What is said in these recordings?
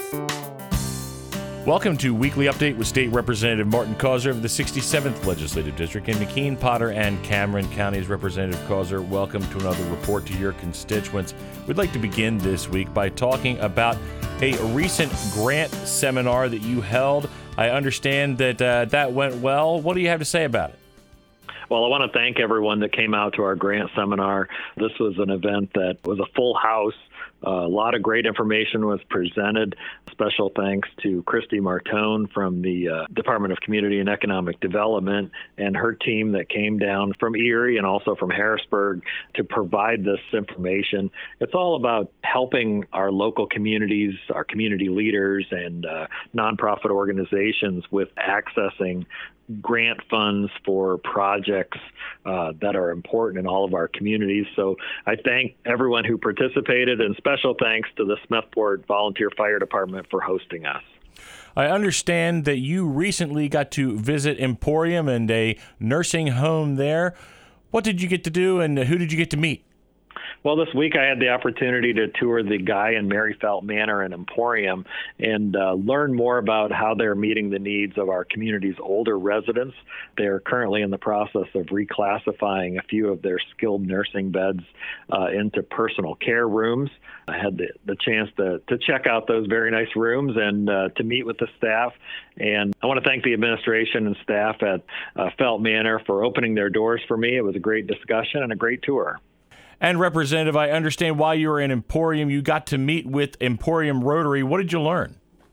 Welcome to Weekly Update with State Representative Martin Causer of the 67th Legislative District in McKean, Potter, and Cameron Counties. Representative Causer, welcome to another report to your constituents. We'd like to begin this week by talking about a recent grant seminar that you held. I understand that that went well. What do you have to say about it? Well, I want to thank everyone that came out to our grant seminar. This was an event that was a full house. A lot of great information was presented. Special thanks to Christy Martone from the Department of Community and Economic Development and her team that came down from Erie and also from Harrisburg to provide this information. It's all about helping our local communities, our community leaders, and nonprofit organizations with accessing grant funds for projects that are important in all of our communities. So I thank everyone who participated, and special thanks to the Smethport Volunteer Fire Department for hosting us. I understand that you recently got to visit Emporium and a nursing home there. What did you get to do, and who did you get to meet? Well, this week I had the opportunity to tour the Guy and Mary Felt Manor and Emporium and learn more about how they're meeting the needs of our community's older residents. They're currently in the process of reclassifying a few of their skilled nursing beds into personal care rooms. I had the chance to check out those very nice rooms and to meet with the staff. And I want to thank the administration and staff at Felt Manor for opening their doors for me. It was a great discussion and a great tour. And Representative, I understand while you were in Emporium, you got to meet with Emporium Rotary. What did you learn?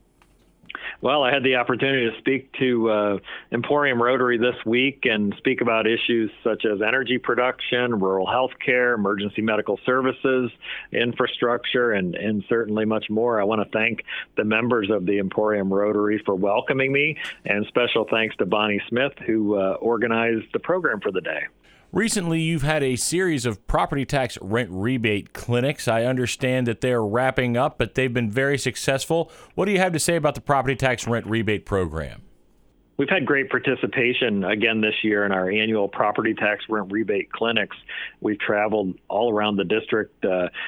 Well, I had the opportunity to speak to Emporium Rotary this week and speak about issues such as energy production, rural health care, emergency medical services, infrastructure, and certainly much more. I want to thank the members of the Emporium Rotary for welcoming me, and special thanks to Bonnie Smith, who organized the program for the day. Recently, you've had a series of property tax rent rebate clinics. I understand that they're wrapping up, but they've been very successful. What do you have to say about the property tax rent rebate program? We've had great participation again this year in our annual property tax rent rebate clinics. We've traveled all around the district,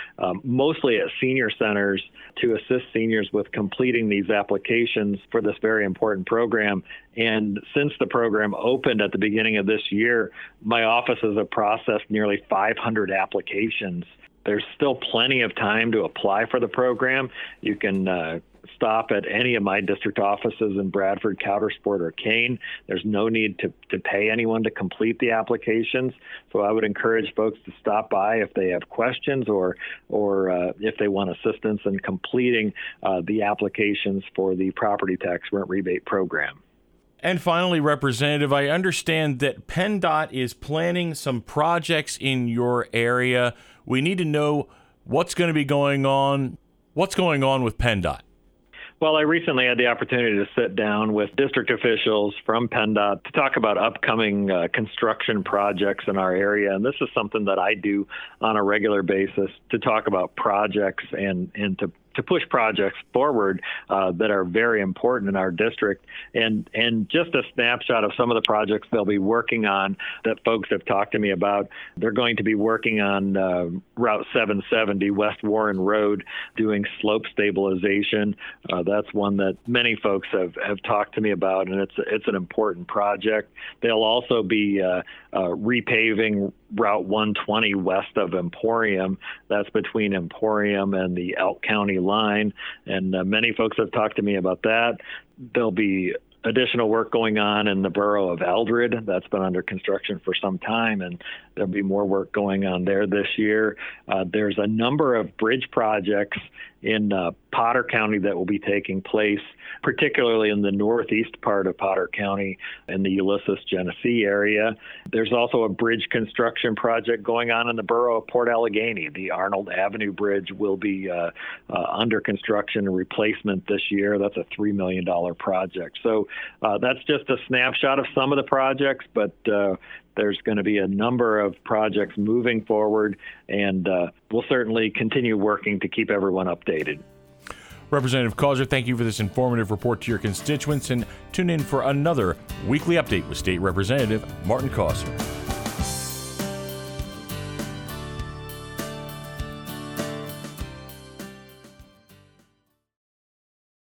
mostly at senior centers, to assist seniors with completing these applications for this very important program. And since the program opened at the beginning of this year, my offices have processed nearly 500 applications. There's still plenty of time to apply for the program. You can stop at any of my district offices in Bradford, Coudersport, or Kane. There's no need to pay anyone to complete the applications. So I would encourage folks to stop by if they have questions or if they want assistance in completing the applications for the property tax rent rebate program. And finally, Representative, I understand that PennDOT is planning some projects in your area. We need to know what's going to be going on. What's going on with PennDOT? Well, I recently had the opportunity to sit down with district officials from PennDOT to talk about upcoming construction projects in our area. And this is something that I do on a regular basis, to talk about projects and to push projects forward that are very important in our district. And just a snapshot of some of the projects they'll be working on that folks have talked to me about. They're going to be working on Route 770, West Warren Road, doing slope stabilization. That's one that many folks have talked to me about, and it's an important project. They'll also be repaving Route 120 west of Emporium. That's between Emporium and the Elk County line, and many folks have talked to me about that. There'll be additional work going on in the borough of Eldred. That's been under construction for some time, and there'll be more work going on there this year. There's a number of bridge projects in Potter County that will be taking place, particularly in the northeast part of Potter County in the Ulysses, Genesee area. There's also a bridge construction project going on in the borough of Port Allegheny. The Arnold Avenue Bridge will be under construction and replacement this year. That's a $3 million project. So that's just a snapshot of some of the projects, but there's going to be a number of projects moving forward, and we'll certainly continue working to keep everyone updated. Representative Causer, thank you for this informative report to your constituents, and tune in for another weekly update with State Representative Martin Causer.